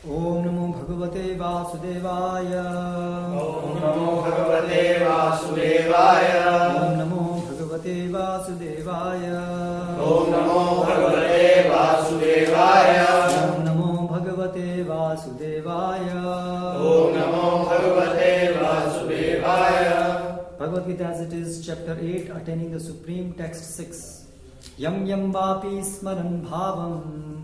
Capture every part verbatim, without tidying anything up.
ओम नमो भगवते वासुदेवाय। ओम नमो भगवते वासुदेवाय। ओम नमो भगवते वासुदेवाय। ओम नमो भगवते वासुदेवाय। ओम नमो भगवते वासुदेवाय। ओम नमो भगवते वासुदेवाय। Bhagavad Gita as it is, chapter eight, attaining the supreme, text six. Yam yam vapi smaran bhavam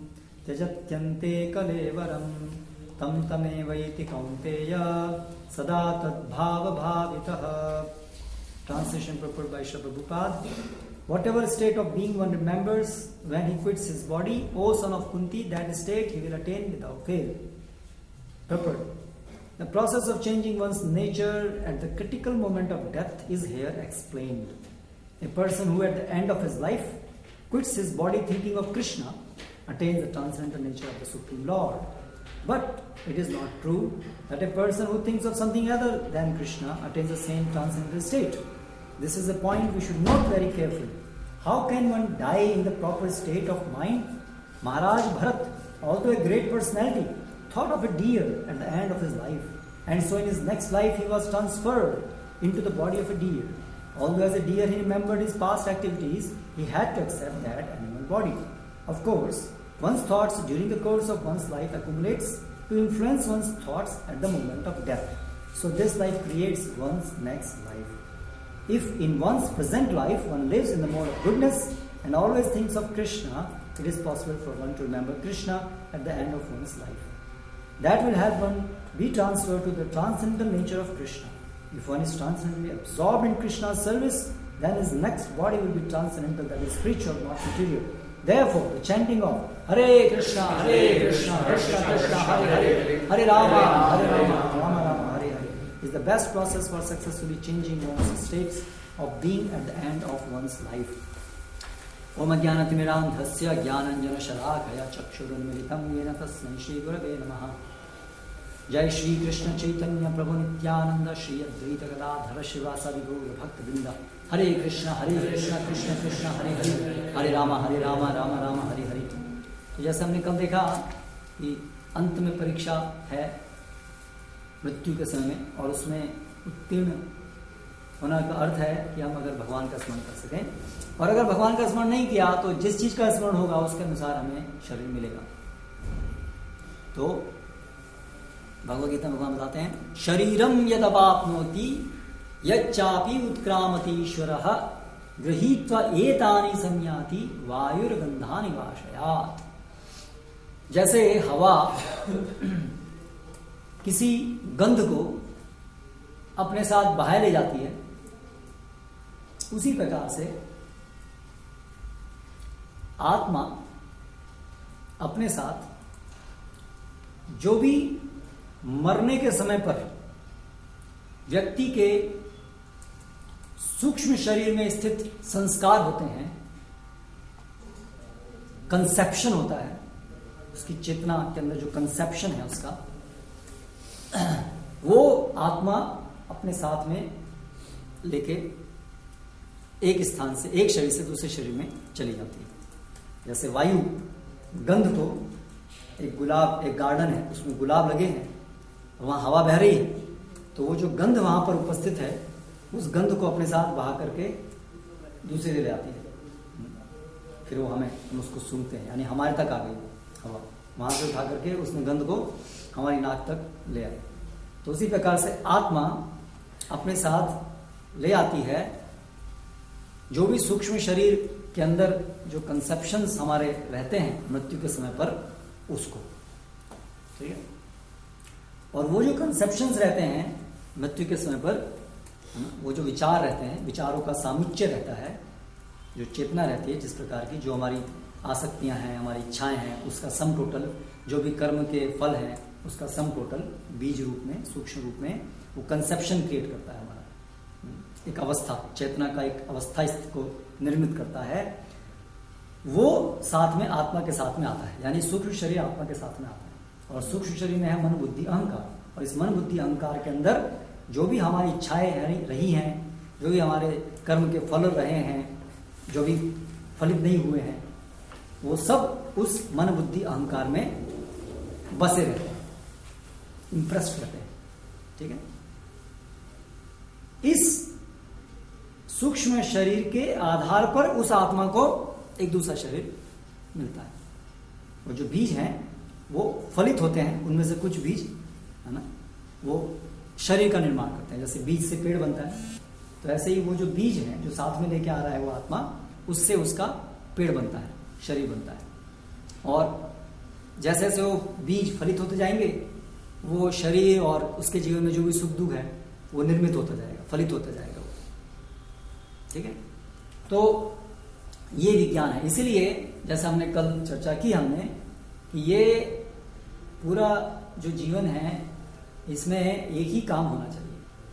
tyajatyante kalevaram tam tamevaiti kaunteya sada tad bhava bhavitah. Translation purport by Srila Prabhupada. Whatever state of being one remembers when he quits his body, O son of Kunti, that state he will attain without fail. Purport. The process of changing one's nature at the critical moment of death is here explained. A person who at the end of his life quits his body thinking of Krishna attains the transcendental nature of the Supreme Lord. But it is not true that a person who thinks of something other than Krishna attains the same transcendental state. This is a point we should note very carefully. How can one die in the proper state of mind? Maharaj Bharat, although a great personality, thought of a deer at the end of his life, and so in his next life he was transferred into the body of a deer. Although as a deer he remembered his past activities, he had to accept that animal body. Of course, one's thoughts during the course of one's life accumulates to influence one's thoughts at the moment of death. So this life creates one's next life. If in one's present life one lives in the mode of goodness and always thinks of Krishna, it is possible for one to remember Krishna at the end of one's life. That will help one be transferred to the transcendental nature of Krishna. If one is transcendently absorbed in Krishna's service, then his next body will be transcendental, that is spiritual, not material. Therefore, the chanting of Hare Krishna, Hare Krishna, Krishna Krishna, Hare Hare, Hare Rama, Hare Rama, Rama Rama, Hare Hare is the best process for successfully changing one's states of being at the end of one's life. Om Ajnanatimidandhasya Jnananjana Shalakaya Chakshurunmilitam Yena Tasmai Shri Gurave Namaha. Jai Shri Krishna Chaitanya Prabhu Nityananda Shri Advaita Gadadhara Shivasadi Gaura Bhakta Vrinda. Hare Krishna, Hare Krishna, Krishna Krishna, Hare Hare, Hare Rama, Hare Rama, Rama Rama, Hare Hare. तो जैसे हमने कल देखा कि अंत में परीक्षा है मृत्यु के समय में, और उसमें उत्तीर्ण होना का अर्थ है कि हम अगर भगवान का स्मरण कर सकें, और अगर भगवान का स्मरण नहीं किया तो जिस चीज का स्मरण होगा उसके अनुसार हमें शरीर मिलेगा. तो भगवद गीता में भगवान बताते हैं शरीरम यदवाप्नोति यच्चापि उत्क्रामति ईश्वरः गृहीत्वा एतानि संयाति वायुर्गंधानि वाशयात्. जैसे हवा किसी गंध को अपने साथ बाहर ले जाती है, उसी प्रकार से आत्मा अपने साथ जो भी मरने के समय पर व्यक्ति के सूक्ष्म शरीर में स्थित संस्कार होते हैं, कंसेप्शन होता है, उसकी चेतना के अंदर जो कंसेप्शन है उसका, वो आत्मा अपने साथ में लेके एक स्थान से, एक शरीर से दूसरे शरीर में चली जाती है. जैसे वायु गंध को, एक गुलाब, एक गार्डन है उसमें गुलाब लगे हैं, वहां हवा बह रही है, तो वो जो गंध वहां पर उपस्थित है उस गंध को अपने साथ बहा करके दूसरे ले आती है. फिर वो हमें, हम उसको सूंघते हैं, यानी हमारे तक आ गई हवा, वहां से उठा करके उसने गंध को हमारी नाक तक ले आई. तो उसी प्रकार से आत्मा अपने साथ ले आती है जो भी सूक्ष्म शरीर के अंदर जो कंसेप्शंस हमारे रहते हैं मृत्यु के समय पर, उसको. ठीक है. और वो जो कंसेप्शंस रहते हैं मृत्यु के समय पर, वो जो विचार रहते हैं, विचारों का सामुच्चय रहता है, जो चेतना रहती है जिस प्रकार की, जो हमारी आसक्तियां हैं, हमारी इच्छाएं हैं, उसका सम टोटल, जो भी कर्म के फल हैं उसका सम टोटल बीज रूप में, सूक्ष्म रूप में वो कंसेप्शन क्रिएट करता है. हमारा एक अवस्था, चेतना का एक अवस्था को निर्मित करता है. वो साथ में आत्मा के साथ में आता है, यानी सूक्ष्म शरीर आत्मा के साथ में आता है, और सूक्ष्म शरीर में है मन बुद्धि अहंकार. और इस मन बुद्धि अहंकार के अंदर जो भी हमारी इच्छाएं रही हैं, जो भी हमारे कर्म के फल रहे हैं, जो भी फलित नहीं हुए हैं, वो सब उस मन बुद्धि अहंकार में बसे रहते हैं. इंप्रेस्ड रहते हैं। ठीक है, इस सूक्ष्म शरीर के आधार पर उस आत्मा को एक दूसरा शरीर मिलता है। वो जो बीज हैं वो फलित होते हैं, उनमें से कुछ बीज है ना वो शरीर का निर्माण करते हैं। जैसे बीज से पेड़ बनता है, तो ऐसे ही वो जो बीज है जो साथ में लेके आ रहा है वो आत्मा, उससे उसका पेड़ बनता है, शरीर बनता है। और जैसे जैसे वो बीज फलित होते जाएंगे, वो शरीर और उसके जीवन में जो भी सुख दुख है वो निर्मित होता जाएगा, फलित होता जाएगा वो। ठीक है, तो ये विज्ञान है। इसीलिए जैसे हमने कल चर्चा की हमने कि ये पूरा जो जीवन है इसमें एक ही काम होना चाहिए,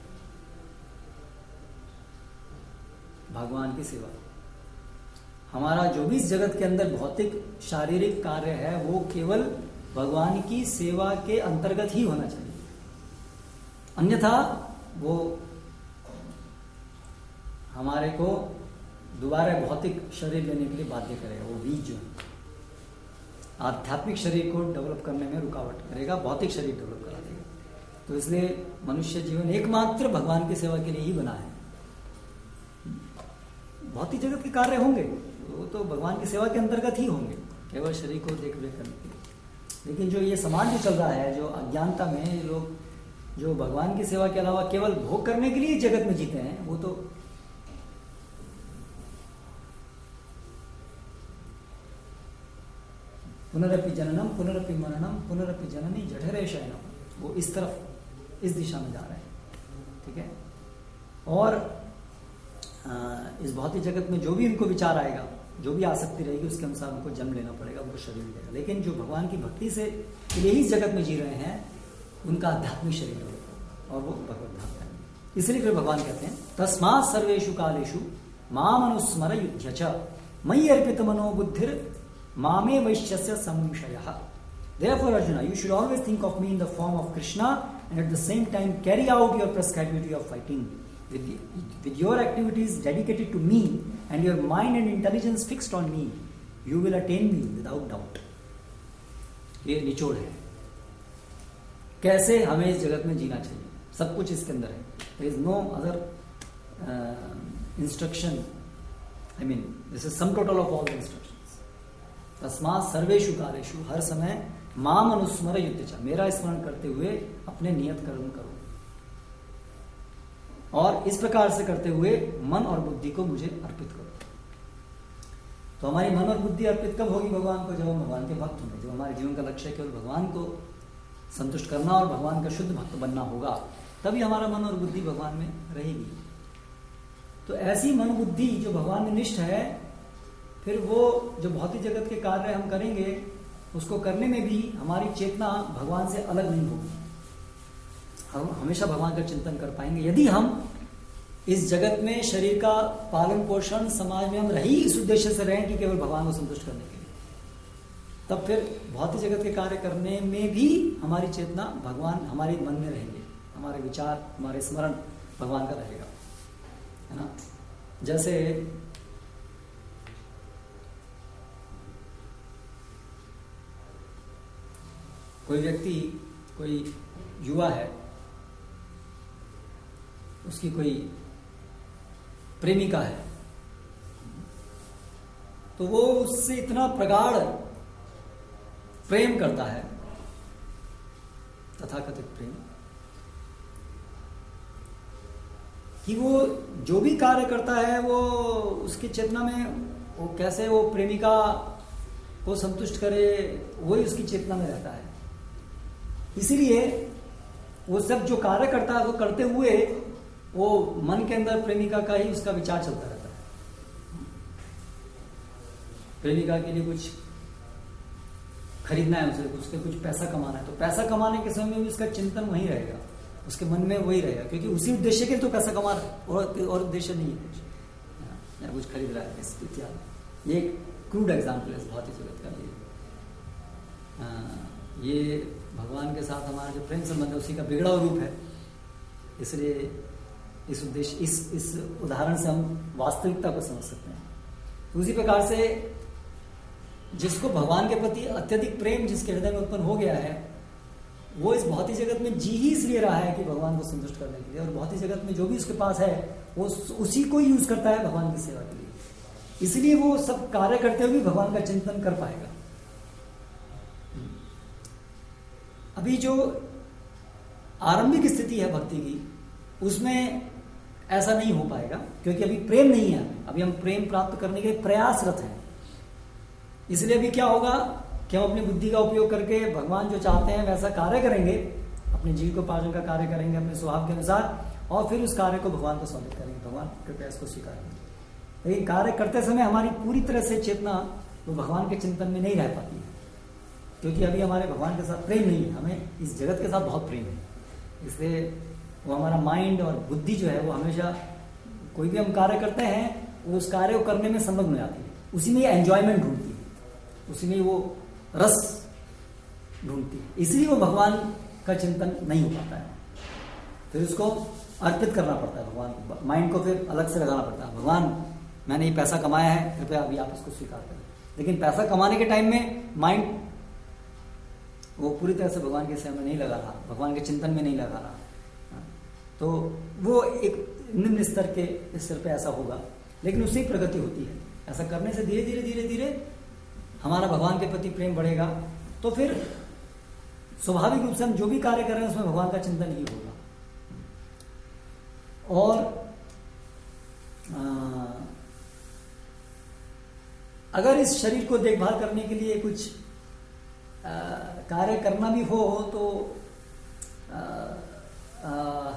भगवान की सेवा। हमारा जो भी इस जगत के अंदर भौतिक शारीरिक कार्य है वो केवल भगवान की सेवा के अंतर्गत ही होना चाहिए, अन्यथा वो हमारे को दोबारा भौतिक शरीर लेने के लिए बाध्य करेगा। वो बीज जो है आध्यात्मिक शरीर को डेवलप करने में रुकावट करेगा, भौतिक शरीर डेवलप करा देगा। तो इसलिए मनुष्य जीवन एकमात्र भगवान की सेवा के लिए ही बना है। भौतिक जगत के कार्य होंगे वो तो भगवान की सेवा के अंतर्गत ही होंगे, केवल शरीर को देख रेख करने के लिए। लेकिन जो ये समाज जो चल रहा है, जो अज्ञानता में लोग जो भगवान की सेवा के अलावा केवल भोग करने के लिए जगत में जीते हैं, वो तो पुनरपि जननम पुनरपि मननम पुनरपि जननी जठरे शयनम, वो इस तरफ इस दिशा में जा रहे हैं। ठीक है, और इस भौतिक जगत में जो भी उनको विचार आएगा, जो भी आसक्ति रहेगी, उसके अनुसार उनको जन्म लेना पड़ेगा, उनको शरीर मिलेगा। लेकिन जो भगवान की भक्ति से लिए ही जगत में जी रहे हैं, उनका आध्यात्मिक शरीर होगा और वो भगवत धाम करेंगे। इसलिए फिर भगवान कहते हैं तस्मात् सर्वेषु कालेषु माम अनुस्मर युध्य च मयि अर्पित मनो बुद्धिर मामे वैश्यस्य संशयः। Therefore, Arjuna, you should always think of me in the form of Krishna and at the same time carry out your prescribed duty of fighting. With, with your activities dedicated to me and your mind and intelligence fixed on me, you will attain me without doubt. ये निचोड़ है कैसे हमें इस जगत में जीना चाहिए। सब कुछ इसके अंदर है। There is no other uh, instruction. I mean, this is sum total of all the instructions. तस्मात् सर्वेषु कालेषु, हर समय माम अनुस्मर युध्य च, मेरा स्मरण करते हुए अपने नियत कर्म करो। और इस प्रकार से करते हुए मन और बुद्धि को मुझे अर्पित करो। तो हमारी मन और बुद्धि अर्पित कब होगी भगवान को? जब हम भगवान के भक्त होंगे। जब हमारे जीवन का लक्ष्य केवल भगवान को संतुष्ट करना और भगवान का शुद्ध भक्त बनना होगा, तभी हमारा मन और बुद्धि भगवान में रहेगी। तो ऐसी मन बुद्धि जो भगवान में निष्ठ है, फिर वो जो भौतिक जगत के कार्य हम करेंगे, उसको करने में भी हमारी चेतना भगवान से अलग नहीं होगी। हम हमेशा भगवान का चिंतन कर पाएंगे यदि हम इस जगत में शरीर का पालन पोषण समाज में हम रही इस उद्देश्य से रहें कि केवल भगवान को संतुष्ट करने के लिए, तब फिर भौतिक जगत के कार्य करने में भी हमारी चेतना भगवान हमारे मन में रहेंगे, हमारे विचार, हमारे स्मरण भगवान का रहेगा, है ना। जैसे कोई व्यक्ति, कोई युवा है, उसकी कोई प्रेमिका है, तो वो उससे इतना प्रगाढ़ प्रेम करता है, तथाकथित प्रेम, कि वो जो भी कार्य करता है वो उसकी चेतना में वो कैसे वो प्रेमिका को संतुष्ट करे, वही उसकी चेतना में रहता है। इसीलिए वो सब जो कार्य करता है वो करते हुए वो मन के अंदर प्रेमिका का ही उसका विचार चलता रहता है। प्रेमिका के लिए कुछ खरीदना है, उसे उसके कुछ पैसा कमाना है, तो पैसा कमाने के समय में भी उसका चिंतन वही रहेगा, उसके मन में वही रहेगा, क्योंकि उसी उद्देश्य के लिए तो पैसा कमा रहा है, और और उद्देश्य नहीं है, या कुछ खरीद रहा है इत्यादि। ये क्रूड एग्जाम्पल है भौतिक जगत का। ये ये भगवान के साथ हमारा जो प्रेम संबंध है उसी का बिगड़ा रूप है। इसलिए इस उद्देश्य इस इस उदाहरण से हम वास्तविकता को समझ सकते हैं। उसी प्रकार से जिसको भगवान के प्रति अत्यधिक प्रेम जिसके हृदय में उत्पन्न हो गया है, वो इस भौतिक जगत में जी ही इसलिए रहा है कि भगवान को संतुष्ट करने के लिए, और भौतिक जगत में जो भी उसके पास है वो उसी को यूज करता है भगवान की सेवा के लिए, इसलिए वो सब कार्य करते हुए भी भगवान का चिंतन कर पाएगा। अभी जो आरंभिक स्थिति है भक्ति की, उसमें ऐसा नहीं हो पाएगा, क्योंकि अभी प्रेम नहीं है, अभी हम प्रेम प्राप्त करने के प्रयासरत हैं। इसलिए अभी क्या होगा कि हम अपनी बुद्धि का उपयोग करके भगवान जो चाहते हैं वैसा कार्य करेंगे, अपने जीव को पालन का कार्य करेंगे अपने स्वभाव के अनुसार, और फिर उस कार्य को भगवान को समर्पित करेंगे, भगवान कृपया इसको स्वीकार करेंगे। लेकिन कार्य करते समय हमारी पूरी तरह से चेतना वो भगवान के चिंतन में नहीं रह पाती है, क्योंकि अभी हमारे भगवान के साथ प्रेम नहीं है, हमें इस जगत के साथ बहुत प्रेम है। इसलिए वो हमारा माइंड और बुद्धि जो है वो हमेशा कोई भी हम कार्य करते हैं वो उस कार्य को करने में संलग्न हो जाती है, उसी में एंजॉयमेंट ढूंढती है, उसी में वो रस ढूंढती है, इसलिए वो भगवान का चिंतन नहीं हो पाता है। फिर उसको अर्पित करना पड़ता है भगवान को, माइंड को फिर अलग से लगाना पड़ता है, भगवान मैंने ये पैसा कमाया है, कृपया अभी आप इसको स्वीकार करें। लेकिन पैसा कमाने के टाइम में माइंड वो पूरी तरह से भगवान के सेवा में नहीं लगा रहा, भगवान के चिंतन में नहीं लगा रहा, तो वो एक निम्न स्तर के स्तर पे ऐसा होगा, लेकिन उससे ही प्रगति होती है। ऐसा करने से धीरे धीरे धीरे धीरे हमारा भगवान के प्रति प्रेम बढ़ेगा, तो फिर स्वाभाविक रूप से हम जो भी कार्य कर रहे हैं उसमें भगवान का चिंतन ही होगा। और आ, अगर इस शरीर को देखभाल करने के लिए कुछ आ, कार्य करना भी हो तो आ, आ,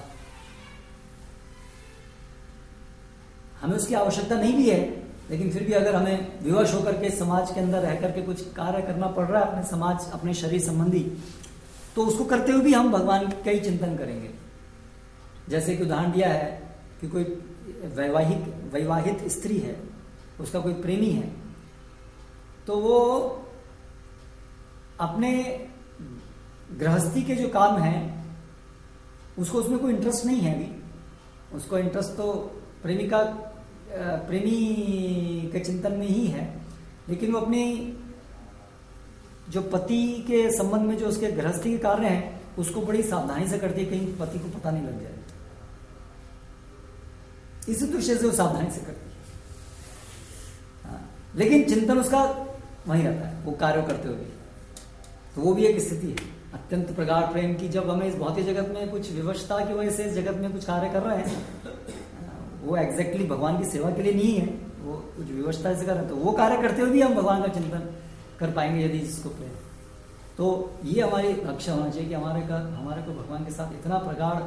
हमें उसकी आवश्यकता नहीं भी है, लेकिन फिर भी अगर हमें विवश होकर के समाज के अंदर रह करके कुछ कार्य करना पड़ रहा है अपने समाज अपने शरीर संबंधी, तो उसको करते हुए भी हम भगवान का ही चिंतन करेंगे। जैसे कि उदाहरण दिया है कि कोई वैवाहिक वैवाहित स्त्री है, उसका कोई प्रेमी है, तो वो अपने गृहस्थी के जो काम हैं उसको उसमें कोई इंटरेस्ट नहीं है अभी, उसको इंटरेस्ट तो प्रेमिका प्रेमी के चिंतन में ही है, लेकिन वो अपने जो पति के संबंध में जो उसके गृहस्थी के कार्य हैं उसको बड़ी सावधानी से करती है, कहीं पति को पता नहीं लग जाए, इसी दृष्टि से वो सावधानी से करती है। हाँ, लेकिन चिंतन उसका वहीं रहता है वो कार्य करते हुए, तो वो भी एक स्थिति है अत्यंत प्रगाढ़ प्रेम की। जब हमें इस भौतिक जगत में कुछ विवशता की वजह से इस जगत में कुछ कार्य कर रहे हैं, वो एग्जैक्टली भगवान की सेवा के लिए नहीं है, वो कुछ विवशता से कर रहे हैं, तो वो कार्य करते हुए भी हम भगवान का चिंतन कर पाएंगे यदि इसको प्रेम। तो ये हमारी लक्ष्य होना चाहिए कि हमारे का हमारे को भगवान के साथ इतना प्रगाढ़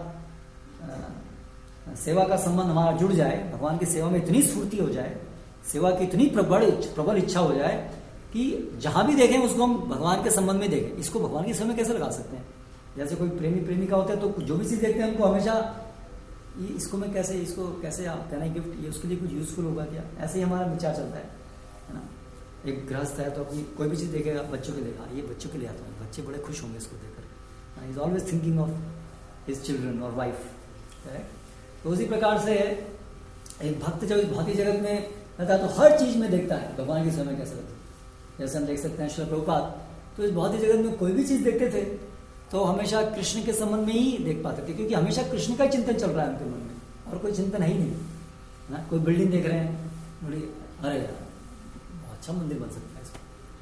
सेवा का संबंध हमारा जुड़ जाए, भगवान की सेवा में इतनी स्फूर्ति हो जाए, सेवा की इतनी प्रबल प्रबल इच्छा हो जाए कि जहां भी देखें उसको हम भगवान के संबंध में देखें। इसको भगवान की सेवा में कैसे लगा सकते हैं? जैसे कोई प्रेमी प्रेमिका होता है तो जो भी चीज देखते हैं उनको हमेशा ये इसको मैं कैसे इसको कैसे आप कहना है गिफ्ट ये उसके लिए कुछ यूजफुल होगा क्या, ऐसे ही हमारा विचार चलता है, है ना। एक गृहस्थ है तो अपनी कोई भी चीज देखेगा, बच्चों के देखा ये बच्चों के लिए आता है, बच्चे बड़े खुश होंगे इसको देखकर, is always thinking of his children और वाइफ। तो उसी प्रकार से एक भक्त जब इस भौतिक जगत में रहता है तो हर चीज में देखता है भगवान की सेवा कैसे लगती है। जैसे हम देख सकते हैं श्रील प्रभुपाद तो इस भौतिक जगत में कोई भी चीज देखते थे तो हमेशा कृष्ण के संबंध में ही देख पाते थे, क्योंकि हमेशा कृष्ण का चिंतन चल रहा है उनके मन में और कोई चिंतन है ही नहीं ना। कोई बिल्डिंग देख रहे हैं, बड़ी अरे यार बहुत अच्छा मंदिर बन सकता है इसको,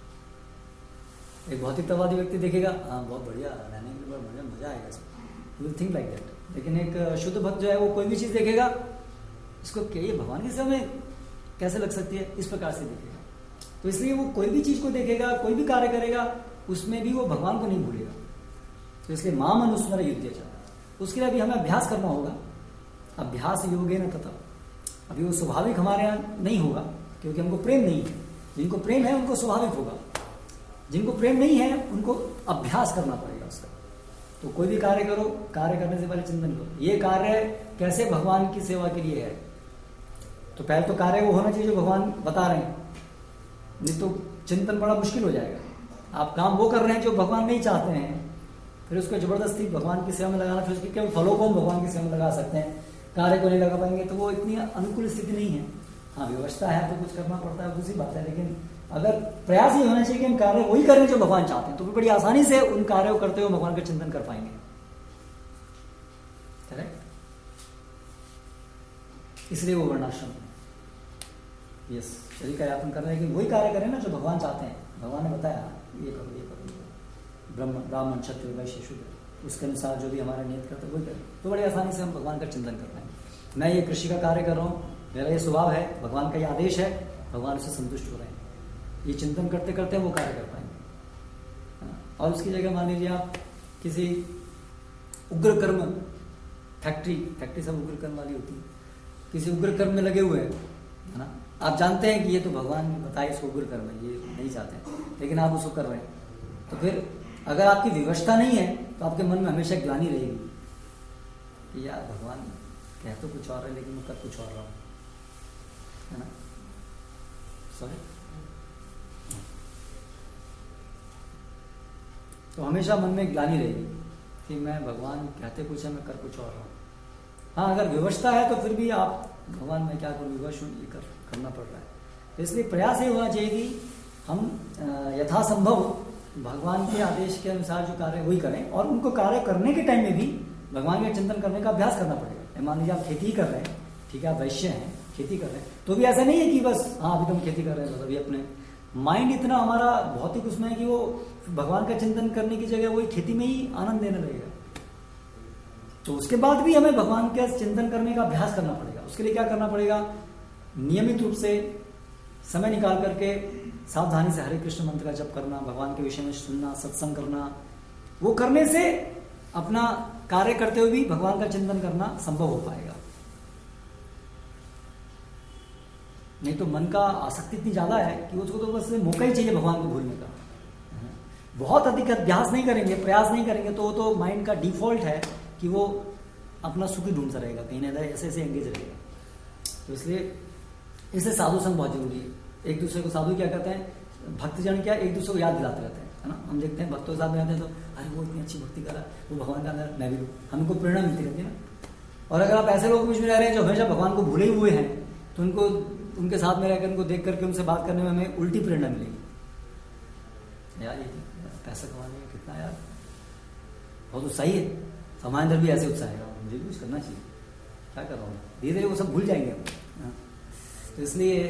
एक भौतिकतावादी व्यक्ति देखेगा हाँ बहुत बढ़िया रहने के लिए बढ़िया मजा आएगा इसको, विल थिंक लाइक दैट। लेकिन एक शुद्ध भक्त जो है वो कोई भी चीज देखेगा इसको क्या ये भगवान के सेवा में कैसे लग सकती है, इस प्रकार से देखेगा। तो इसलिए वो कोई भी चीज को देखेगा, कोई भी कार्य करेगा, उसमें भी वो भगवान को नहीं भूलेगा। तो इसलिए माम अनुस्मर युद्धे च, उसके लिए अभी हमें अभ्यास करना होगा। अभ्यास योगे न तथा, अभी वो स्वाभाविक हमारे यहाँ नहीं होगा क्योंकि हमको प्रेम नहीं है। जिनको प्रेम है उनको स्वाभाविक होगा, जिनको प्रेम नहीं है उनको अभ्यास करना पड़ेगा उसका। तो कोई भी कार्य करो, कार्य करने से पहले चिंतन करो ये कार्य कैसे भगवान की सेवा के लिए है। तो पहले तो कार्य वो होना चाहिए जो भगवान बता रहे हैं, नहीं तो चिंतन बड़ा मुश्किल हो जाएगा। आप काम वो कर रहे हैं जो भगवान नहीं चाहते हैं, फिर उसको जबरदस्ती भगवान की सेवा में लगाना, फिर उसके केवल फलों को हम भगवान की सेवा में लगा सकते हैं, कार्य को नहीं लगा पाएंगे, तो वो इतनी अनुकूल स्थिति नहीं है। हाँ व्यवस्था है तो कुछ करना पड़ता है, दूसरी बात है, लेकिन अगर प्रयास ही होना चाहिए कि हम कार्य वही करें जो भगवान चाहते हैं, तो फिर बड़ी आसानी से उन कार्यों को करते हुए भगवान का चिंतन कर पाएंगे। करेक्ट? इसलिए वो वर्णाश्रम, यस, शरीर का यापन कर रहे हैं कि वही कार्य करें ना जो भगवान चाहते हैं। भगवान ने बताया ये करो ये करो ये करो, ब्रह्म ब्राह्मण क्षत्रिय वैश्य शूद्र, उसके अनुसार जो भी हमारा नियत करते हैं वही करें, तो बड़ी आसानी से हम भगवान का चिंतन कर पाएंगे। मैं ये कृषि का कार्य कर रहा हूँ, मेरा ये स्वभाव है, भगवान का ये आदेश है, भगवान उससे संतुष्ट हो रहे हैं, ये चिंतन करते करते वो कार्य कर पाएंगे। और उसकी जगह मान लीजिए आप किसी उग्र कर्म, फैक्ट्री फैक्ट्री सब उग्र कर्म वाली होती है, किसी उग्र कर्म में लगे हुए हैं, है ना, आप जानते हैं कि ये तो भगवान ने बताया इसको उग्र कर्म है, ये नहीं चाहते हैं, लेकिन आप उसको कर रहे हैं, तो फिर अगर आपकी विवशता नहीं है तो आपके मन में हमेशा ग्लानि रहेगी कि यार भगवान कह तो कुछ और है लेकिन मैं कर कुछ और रहा हूँ, है ना। सॉरी, तो हमेशा मन में ग्लानि रहेगी कि मैं भगवान कहते कुछ है, मैं कर कुछ और रहा हूँ। हाँ, अगर विवशता है तो फिर भी आप भगवान मैं क्या करूँ, विवश हूँ, ये कर करना पड़ रहा है। तो इसलिए प्रयास ये होना चाहिए कि हम यथासंभव भगवान के आदेश के अनुसार जो कार्य वही करें, और उनको कार्य करने के टाइम में भी भगवान का चिंतन करने का अभ्यास करना पड़ेगा। मान लीजिए आप खेती कर रहे हैं, ठीक है, आप वैश्य हैं, खेती कर रहे हैं, तो भी ऐसा नहीं है कि बस हाँ अभी तो हम खेती कर रहे हैं, बस अभी अपने माइंड इतना हमारा भौतिक उसमें है कि वो भगवान का चिंतन करने की जगह वही खेती में ही आनंद देने लगेगा। तो उसके बाद भी हमें भगवान का चिंतन करने का अभ्यास करना पड़ेगा। उसके लिए क्या करना पड़ेगा, नियमित रूप से समय निकाल करके सावधानी से हरे कृष्ण मंत्र का जप करना, भगवान के विषय में सुनना, सत्संग करना। वो करने से अपना कार्य करते हुए भी भगवान का चिंतन करना संभव हो पाएगा। नहीं तो मन का आसक्ति इतनी ज्यादा है कि उसको तो बस मौका ही चाहिए भगवान को भूलने का। बहुत अधिक अभ्यास नहीं करेंगे, प्रयास नहीं करेंगे तो वो तो माइंड का डिफॉल्ट है कि वो अपना सुख ही ढूंढता रहेगा, कहीं ना कहीं ऐसे ऐसे एंगेज रहेगा। तो इसलिए इससे साधु संग बहुत जरूरी है। एक दूसरे को साधु क्या कहते हैं, भक्तजन क्या एक दूसरे को याद दिलाते रहते हैं, है ना। हम देखते हैं भक्तों के साथ में रहते हैं तो अरे वो इतनी अच्छी भक्ति करा, वो भगवान का अंदर, मैं भी, हमको प्रेरणा मिलती रहती है ना। और अगर आप ऐसे लोग बीच में रह रहे हैं जो हमेशा भगवान को भूले हुए हैं, तो उनको उनके साथ में रहकर उनको देख करके उनसे बात करने में हमें उल्टी प्रेरणा मिलेगी। यार ये पैसा कमाने में कितना यार बहुत उत्साही है, हमारे अंदर भी ऐसे उत्साह है, मुझे भी कुछ करना चाहिए, क्या कर रहा हूँ, धीरे धीरे वो सब भूल जाएंगे। तो इसलिए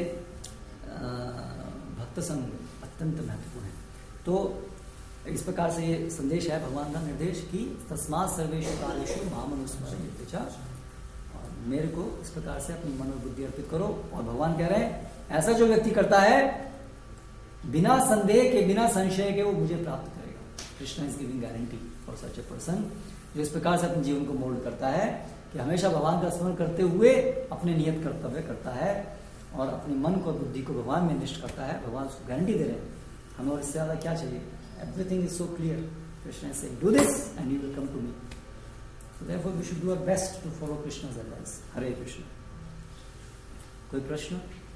भक्त संग अत्यंत महत्वपूर्ण है। तो इस प्रकार से ये संदेश है भगवान का निर्देश कि तस्मात् सर्वेषु कालेषु माम अनुस्मरन्तु च, मेरे को इस प्रकार से अपनी मन और बुद्धि अर्पित करो। और भगवान कह रहे हैं ऐसा जो व्यक्ति करता है बिना संदेह के, बिना संशय के, वो मुझे प्राप्त करेगा। Krishna is giving guarantee for such a person जो इस प्रकार से अपने जीवन को मोल्ड करता है कि हमेशा भगवान का स्मरण करते हुए अपने नियत कर्तव्य करता है और अपने मन को, बुद्धि को भगवान में निष्ठ करता है। भगवान उसको गारंटी दे रहे हैं हमें, और इससे ज्यादा क्या चाहिए। Everything is so clear. Krishna is saying do this and you will come to me. So therefore we should do our best to follow Krishna's advice. Hare Krishna. कोई प्रश्न?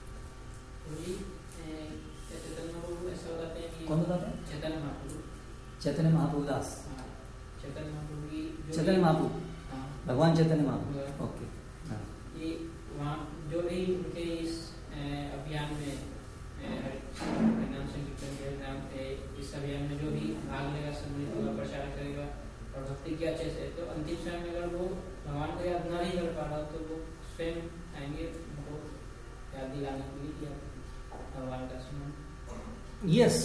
कौन बताते हैं? चैतन्य महाप्रभु। चैतन्य महाप्रभु दास। चैतन्य महाप्रभु की चैतन्य महाप्रभु, भगवान चैतन्य महाप्रभु। ओके। ये वहाँ जो भी उनके इस अभियान में नाम संकीर्तन के इस अभियान में जो भी भाग लेगा, सम्मिलित होगा, प्रचार करेगा और भक्ति के अच्छे से, तो अंतिम समय में अगर वो भगवान को याद नहीं कर पा रहा तो वो स्वयं आएंगे उनको याद दिलाने के लिए किया भगवान का स्मरण। यस,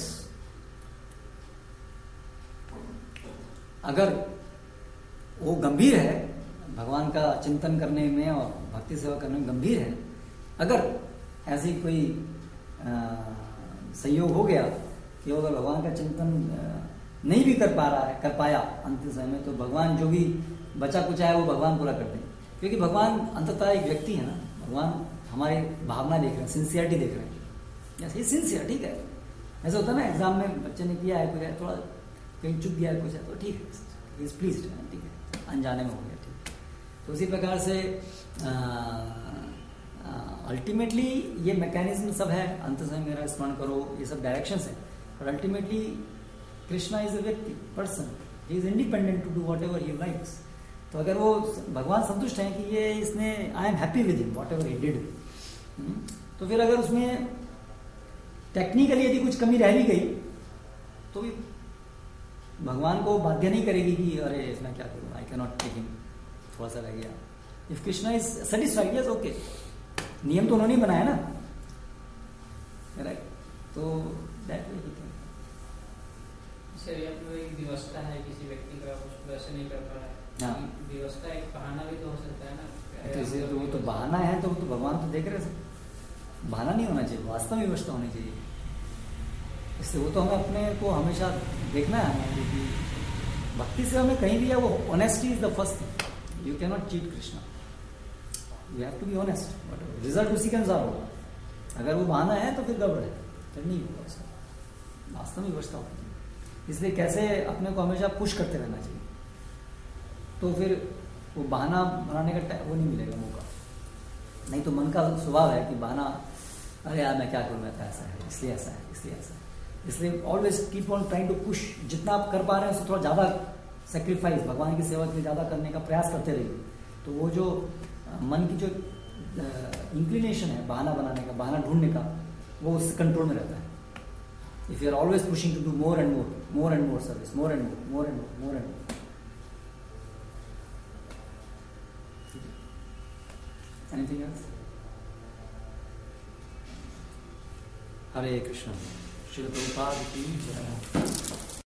अगर वो गंभीर है भगवान का चिंतन करने में और भक्ति सेवा करने में गंभीर है, अगर ऐसी कोई संयोग हो गया कि अगर भगवान का चिंतन नहीं भी कर पा रहा है, कर पाया अंतिम समय में, तो भगवान जो भी बचा कुचा है वो भगवान पूरा कर दें। क्योंकि भगवान अंततः एक व्यक्ति है ना, भगवान हमारी भावना देख रहे हैं, सिंसियरिटी देख रहे हैं। ऐसे ही सिंसियर, ठीक है, ऐसा होता है ना, एग्जाम में बच्चे ने किया है, कुछ है, थोड़ा कहीं चुप दिया है कुछ है, तो ठीक है, इज प्लीज्ड, ठीक है, अनजाने में हो गया, ठीक है। तो उसी प्रकार से अल्टीमेटली ये मैकेनिज्म सब है, अंत समय मेरा स्मरण करो, ये सब डायरेक्शंस हैं, और अल्टीमेटली कृष्णा इज अ व्यक्ति, person, he is independent to do whatever he likes. तो अगर वो भगवान संतुष्ट हैं कि ये इसने, I am happy with him whatever he did, तो फिर अगर उसमें टेक्निकली यदि कुछ कमी रह भी गई तो भी भगवान को बाध्य नहीं करेगी कि अरे मैं क्या करूँ, I can not take him, थोड़ा सा रह गया। If Krishna is satisfied, yes okay, नियम तो उन्होंने ही बनाया ना, राइट? तो that way he can. Sir अपनी एक व्यवस्था है किसी व्यक्ति का, उसको ऐसे नहीं कर पा रहा है, व्यवस्था एक बहाना भी तो हो सकता है ना। तो इसे तो वो तो बहाना है, तो वो तो भगवान तो देख रहे हैं, बहाना नहीं होना चाहिए, वास्तव में व्यवस्था होनी चाहिए। इससे वो तो हमें अपने को हमेशा देखना है हमें कि भक्ति से हमें कहीं भी है, वो honesty is the first thing. You can not cheat Krishna, you have to be honest, but result उसी के अनुसार होगा। अगर वो बहाना है तो फिर गड़बड़ है, फिर नहीं होगा उसका, वास्तव में व्यवस्था होगी। इसलिए कैसे अपने को हमेशा पुश करते रहना चाहिए, तो फिर वो बहाना बनाने का वो नहीं मिलेगा मौका। नहीं तो मन का स्वभाव है कि बहाना, अरे यार मैं क्या करूँ, मैं तो ऐसा है, इसलिए ऐसा है, इसलिए ऐसा है। इसलिए always keep on trying to push, जितना आप कर पा रहे हैं उससे थोड़ा ज़्यादा सेक्रीफाइस भगवान की सेवा के लिए ज़्यादा करने का प्रयास करते रहिए। तो वो जो मन की जो इंक्लिनेशन है बहाना बनाने का, बहाना ढूंढने का, वो उससे कंट्रोल में रहता है। If you are always pushing to do more and more, more and more service, more and more, more and more, more and more. Anything else? Hare Krishna. Shri Prabhupada की जय।